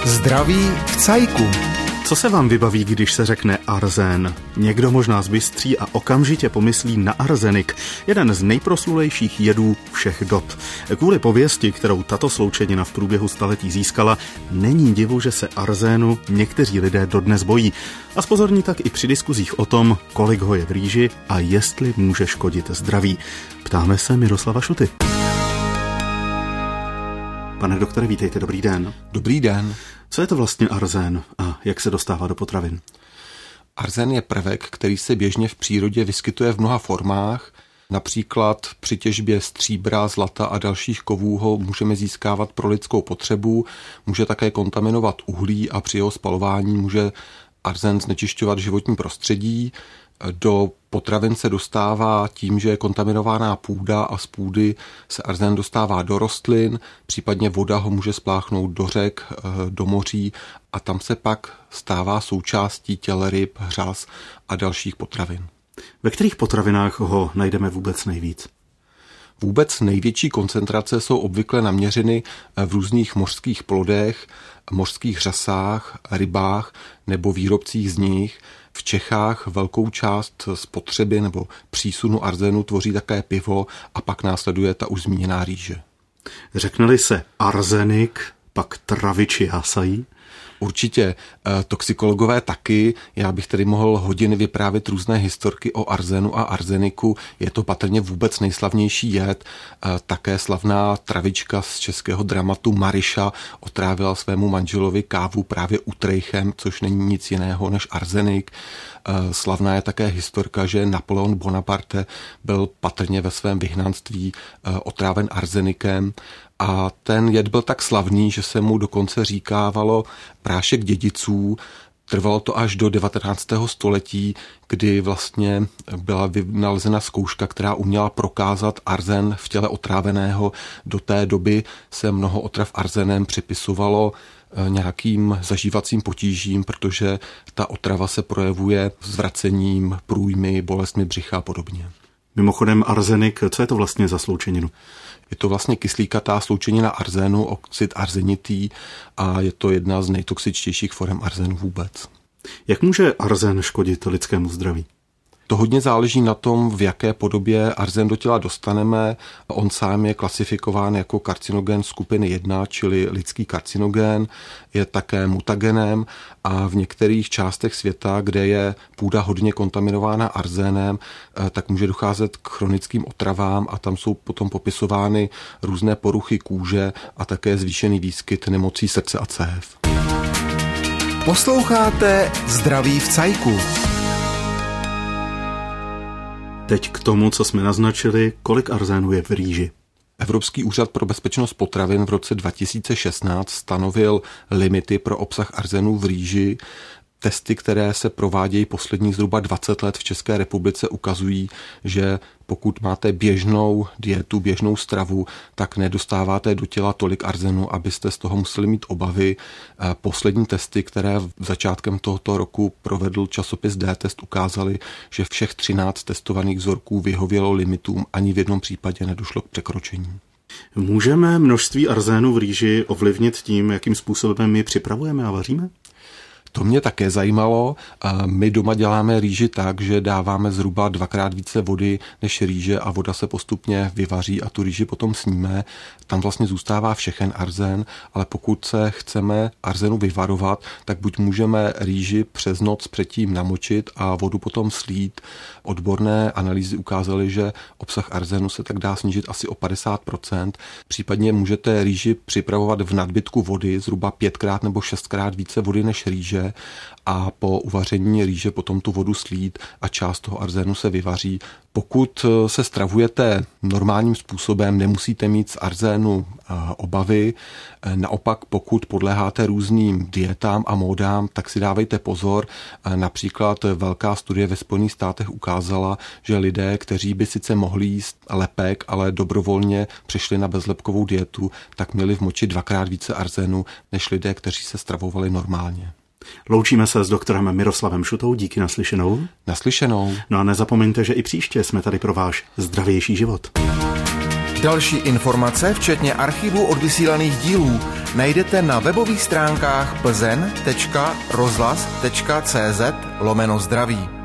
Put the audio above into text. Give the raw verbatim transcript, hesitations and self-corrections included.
Zdraví v cajku. Co se vám vybaví, když se řekne arzén? Někdo možná zbystří a okamžitě pomyslí na arzenik, jeden z nejproslulejších jedů všech dob. Kvůli pověsti, kterou tato sloučenina v průběhu staletí získala, není divu, že se arzénu někteří lidé dodnes bojí. A zpozorní tak i při diskuzích o tom, kolik ho je v rýži a jestli může škodit zdraví. Ptáme se Miroslava Šuty. Pane doktore, vítejte, dobrý den. Dobrý den. Co je to vlastně arzén a jak se dostává do potravin? Arzén je prvek, který se běžně v přírodě vyskytuje v mnoha formách. Například při těžbě stříbra, zlata a dalších kovů ho můžeme získávat pro lidskou potřebu. Může také kontaminovat uhlí a při jeho spalování může arzén znečišťovat životní prostředí. Do potravin se dostává tím, že je kontaminovaná půda a z půdy se arzén dostává do rostlin, případně voda ho může spláchnout do řek, do moří a tam se pak stává součástí těl ryb, řas a dalších potravin. Ve kterých potravinách ho najdeme vůbec nejvíc? Vůbec největší koncentrace jsou obvykle naměřeny v různých mořských plodech, mořských řasách, rybách nebo výrobcích z nich. V Čechách velkou část spotřeby nebo přísunu arzénu tvoří také pivo a pak následuje ta už zmíněná rýže. Řekne-li se arzenik, pak traviči jásají? Určitě, toxikologové taky. Já bych tedy mohl hodiny vyprávět různé historky o arzénu a arzeniku. Je to patrně vůbec nejslavnější jed. Také slavná travička z českého dramatu Maryša otrávila svému manželovi kávu právě utreinchem, což není nic jiného než arzenik. Slavná je také historka, že Napoleon Bonaparte byl patrně ve svém vyhnanství otráven arzenikem. A ten jed byl tak slavný, že se mu dokonce říkávalo prášek dědiců. Trvalo to až do devatenáctého století, kdy vlastně byla vynalezena zkouška, která uměla prokázat arzén v těle otráveného. Do té doby se mnoho otrav arzénem připisovalo nějakým zažívacím potížím, protože ta otrava se projevuje zvracením, průjmy, bolestmi břicha a podobně. Mimochodem arzenik, co je to vlastně za sloučeninu? Je to vlastně kyslíkatá sloučenina arzénu, oxid arzenitý a je to jedna z nejtoxičtějších forem arzénu vůbec. Jak může arzén škodit lidskému zdraví? To hodně záleží na tom, v jaké podobě arzén do těla dostaneme. On sám je klasifikován jako karcinogen skupiny jedna, čili lidský karcinogen, je také mutagenem a v některých částech světa, kde je půda hodně kontaminována arzénem, tak může docházet k chronickým otravám a tam jsou potom popisovány různé poruchy kůže a také zvýšený výskyt nemocí srdce a cév. Posloucháte Zdraví v cajku. Teď k tomu, co jsme naznačili, kolik arzénu je v rýži. Evropský úřad pro bezpečnost potravin v roce dva tisíce šestnáct stanovil limity pro obsah arzénu v rýži. Testy, které se provádějí posledních zhruba dvacet let v České republice, ukazují, že pokud máte běžnou dietu, běžnou stravu, tak nedostáváte do těla tolik arzénu, abyste z toho museli mít obavy. Poslední testy, které začátkem tohoto roku provedl časopis D-test, ukázaly, že všech třináct testovaných vzorků vyhovělo limitům, ani v jednom případě nedošlo k překročení. Můžeme množství arzénu v rýži ovlivnit tím, jakým způsobem my připravujeme a vaříme? To mě také zajímalo. My doma děláme rýži tak, že dáváme zhruba dvakrát více vody než rýže a voda se postupně vyvaří a tu rýži potom sníme. Tam vlastně zůstává všechen arzén, ale pokud se chceme arzénu vyvarovat, tak buď můžeme rýži přes noc předtím namočit a vodu potom slít. Odborné analýzy ukázaly, že obsah arzénu se tak dá snížit asi o padesát procent. Případně můžete rýži připravovat v nadbytku vody, zhruba pětkrát nebo šestkrát více vody než rýže, a po uvaření rýže potom tu vodu slít a část toho arzénu se vyvaří. Pokud se stravujete normálním způsobem, nemusíte mít z arzénu obavy. Naopak, pokud podléháte různým dietám a módám, tak si dávejte pozor. Například velká studie ve Spojených státech ukázala, že lidé, kteří by sice mohli jíst lepek, ale dobrovolně přešli na bezlepkovou dietu, tak měli v moči dvakrát více arzénu než lidé, kteří se stravovali normálně. Loučíme se s doktorem Miroslavem Šutou, díky naslyšenou. Naslyšenou. No a nezapomeňte, že i příště jsme tady pro váš zdravější život. Další informace, včetně archivu odvysílaných dílů, najdete na webových stránkách plzeň tečka rozhlas tečka cz lomeno zdraví.